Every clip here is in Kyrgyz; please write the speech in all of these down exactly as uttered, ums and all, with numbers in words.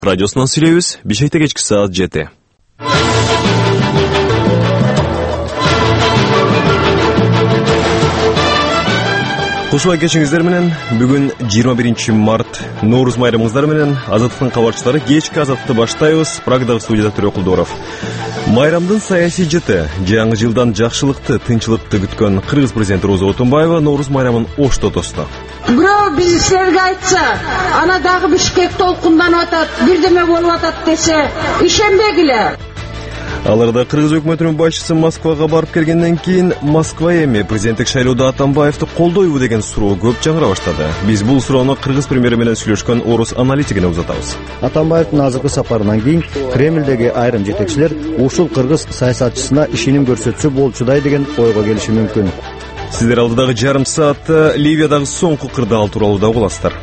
Радиосынан сүйлөйбүз. Бишкекте кечки саат жети. Кушула кечиңиздер менен бүгүн жыйырма биринчи март Нооруз майрамыңыздар менен Азаттыктын кабарчылары кечки Азаттыкты баштайбыз. Прагдагы студияда Төрө Кулдоров. Майрамдын саясий жыты, жаңы жылдан жакшылыкты, тынчылыкты күткөн Кыргыз президенти Роза Отунбаева Нооруз майрамын Ошто тосту. Бирөө биз силерге айтса, ана дагы Бишкек толкунданып атат, бирдеме болуп атат десе, ишенбегиле. Аларда Кыргыз өкмөтүнүн башчысы Москвага барып келгенден кийин Москва эми президенттик шайлоодо Атамбаевди колдойбу деген суроо көп жаңыра баштады. Биз бул суроону Кыргыз премьери менен сүйлөшкөн орус аналитигине узатабыз. Атамбаевдин азыркы сапарынан кийин Кремлдеги айрым жетекчилер ушул кыргыз саясатчысына ишеним көрсөтсө болчудай деген ойго келиши мүмкүн. Сиздер алдыдагы жарым саатта Ливиядагы соңку кырдаал тууралуу да угуласыздар.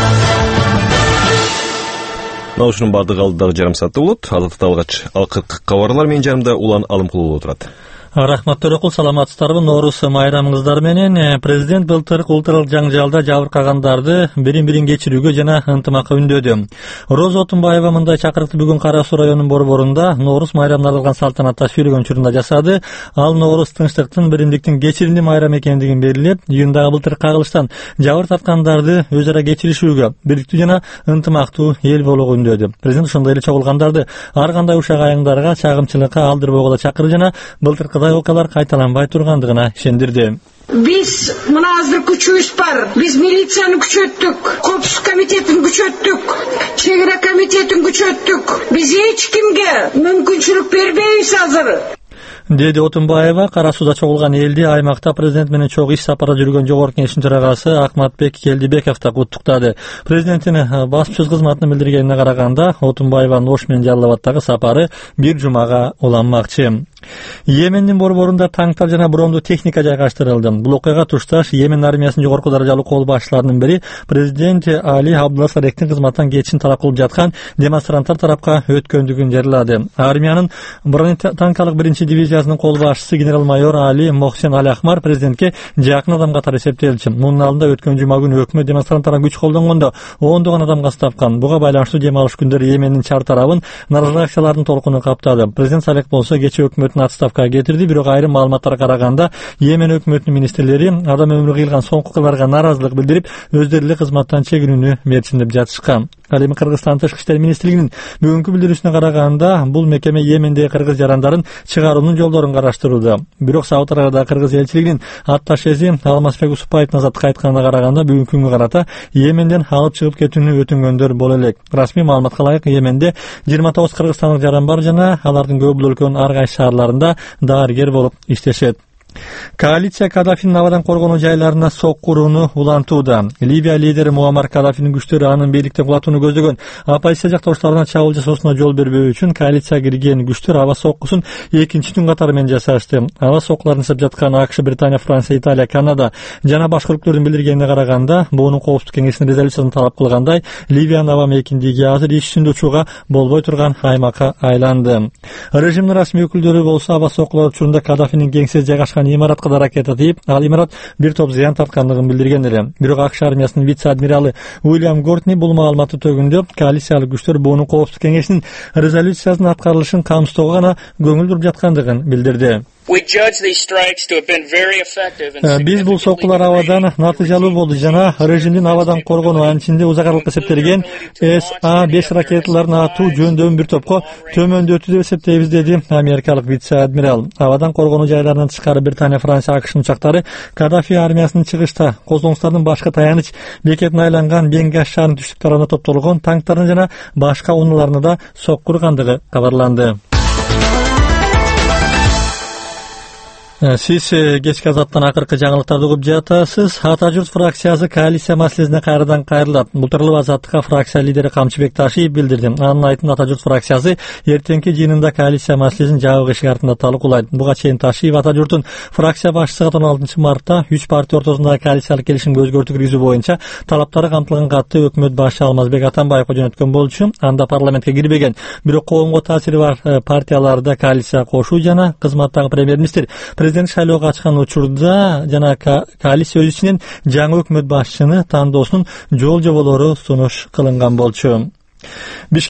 Наушунун бардыгы алдыдагы жарым саатта болот. Азаттыкта алгач алкыркы кабарлар менен жарымда Улан Алымкулуу турат. Рахмат Төрөкул, саламатсыздарбы? Нооруз майрамыңыздар менен президент былтыр улуттаралык жаңжалда жабыркагандарды бирин-бирин кечирүүгө жана ынтымакка үндөдү. Роза Отунбаева мындай чакырыкты бүгүн Кара Суу районунун борборунда Нооруз майрамына арналган салтанатта сүйлөгөн учурунда жасады. Ал Нооруз тынчтыктын, биримдиктин кечиримдүү майрамы экендигин белгилеп, июндагы былтыр кагылыштан жабыр тарткандарды өз ара кечиришүүгө, бириктүү жана ынтымактуу эл болууга үндөдү. Президент ошондой эле чогулгандарды ар кандай ушак айыңдарга, чагымчылыкка алдырбоого да чакырды жана былтыркы окалар кайталанбай тургандыгына ишендирди. Биз мына азыр күчүбүз бар. Биз милицияны күчөттүк, коопсуздук комитетин күчөттүк, чек ара комитетин күчөттүк. Биз эч кимге мүмкүнчүлүк бербейбиз азыр. Деди Отунбаева Кара Сууда чогулган элди аймакта президент менен чогуу иш сапарда жүргөн жогорку кеңештин төрагасы Акматбек Келдибеков да куттуктады. Президенттин баспасөз кызматынын билдиргенине караганда, Отунбаеванын Ош менен Жалал Абадтагы сапары бир жумага уланмакчы. Йемендин борборунда танктар жана бромдуу техника жайгаштырылды. Бул окуяга тушташ Йемен армиясынын жогорку даражалуу кол башчыларынын бири президент Али Абдулла Салехтин кызматтан кетишин талап кылып жаткан демонстранттар тарапка өткөндүгүн жарыялады. Армиянын бронетанкалык биринчи дивизиясынын кол башчысы генерал-майор Али Мохсен Аль-Ахмар президентке жакын адам катары эсептелчү. Мунун алдында өткөн жума күнү өкмөт демонстранттарга күч колдонгондо ондогон адам кастапкан. Буга байланыштуу дем алыш күндөрү Йемендин чар тарабын наразылык акцияларынын толкуну каптады. Президент Салех болсо кечээ өкмөттүн отставкага кетирди, бирок айрым маалыматтарга караганда Йемен өкмөтүнүн министрлери адам өмүрү кыйылган соңку окуяларга наразылык билдирип, өздөрү эле кызматтан чегинүүнү мерчимдеп жатышкан. Ал эми Кыргызстан тышкы иштер министрлигинин бүгүнкү билдирүүсүнө караганда, бул мекеме Йемендеги кыргыз жарандарын чыгаруунун жолдорун караштырууда. Бирок Сауд Арабиядагы кыргыз элчилигинин атташеси Алмазбек Усупаевдин Азаттыкка айтканына караганда, бүгүнкү күнгө карата Йеменден алып чыгып кетүүнү өтүнгөндөр боло элек. Расмий маалыматка ылайык, Йеменде жыйырма тогуз кыргызстандык жаран бар жана алардын көбү өлкөнүн ар кайсы шаарларында дарыгер болуп иштешет. Коалиция Каддафинин абадан коргонуу жайларына сокку урууну улантууда. Ливия лидери Муаммар Каддафинин күчтөрү анын бийликтен кулатууну көздөгөн оппозиция жактоошторуна чабуул жасоосуна жол бербөө үчүн коалицияга кирген күчтөр аба соккусун экинчи түн катары менен жасашты. Аба соккуларын жасап жаткан АКШ, Британия, Франция, Италия, Канада жана башка өлкөлөрдүн билдиргенине караганда, буунун коопсуздук кеңешинин резолюциясын талап кылгандай, Ливиянын аба мейкиндиги азыр иш жүзүндө учууга болбой турган аймакка айланды. Режимдин расмий өкүлдөрү болсо аба соккулар учурунда Каддафинин кеңсеси жайгашкан имаратка да ракета тийип, ал имарат бир топ зыян тарткандыгын билдирген эле. Бирок АКШ армиясынын вице-адмиралы Уильям Гортни бул маалыматты төгүндө коалициялык күчтөр буунун коопсуздук кеңешинин резолюциясынын аткарылышын камсыздоого гана көңүл буруп жаткандыгын билдирди. Биз бул соккулар абадан натыйжалуу болду жана режимдин абадан коргонуу анчинде узакырылыкка эсептелген эс А беш ракеталарын атуу жөндөмүн бир топко төмөндөтүү деп эсептейбиз, деди америкалык вице-адмирал. Абадан коргонуу жайларынан тышкары Британия, Франция, АКШнын учактары Каддафи армиясынын чыгышта козголоңуштардын башка таяныч бекетине айланган Бенгаш шаарынын түштүк тарабына топтолгон танктарын жана башка унааларына да сокку ургандыгы кабарланды. Сиз кечки Азаттан акыркы жаңылыктарды угуп жатасыз. Ата журт фракциясы коалиция маселесине кайрадан кайрылат. Бул тууралуу Азаттыкка фракция лидери Камчыбек Ташиев билдирди. Анын айтымында Ата журт фракциясы эртеңки жыйынында коалиция маселесин жабык эшик артында талкуулайт. Буга чейин Ташиев Ата журтун фракция башчысыга он алтынчы мартта үч партия ортосундагы коалициялык келишимге өзгөртүү киргизүү боюнча талаптары камтылган катты өкмөт башчысы Алмазбек Атамбаевга жөнөткөн болчу. Анда парламентке кирбеген, бирок коомго таасири бар партияларды коалицияга кошуу жана кызматтагы премьер-министр президент шайлоого ачкан учурда жана коалиция өз ичинен жаңы өкмөт башчыны тандоосунун жол жоболору сунуш кылынган болчу.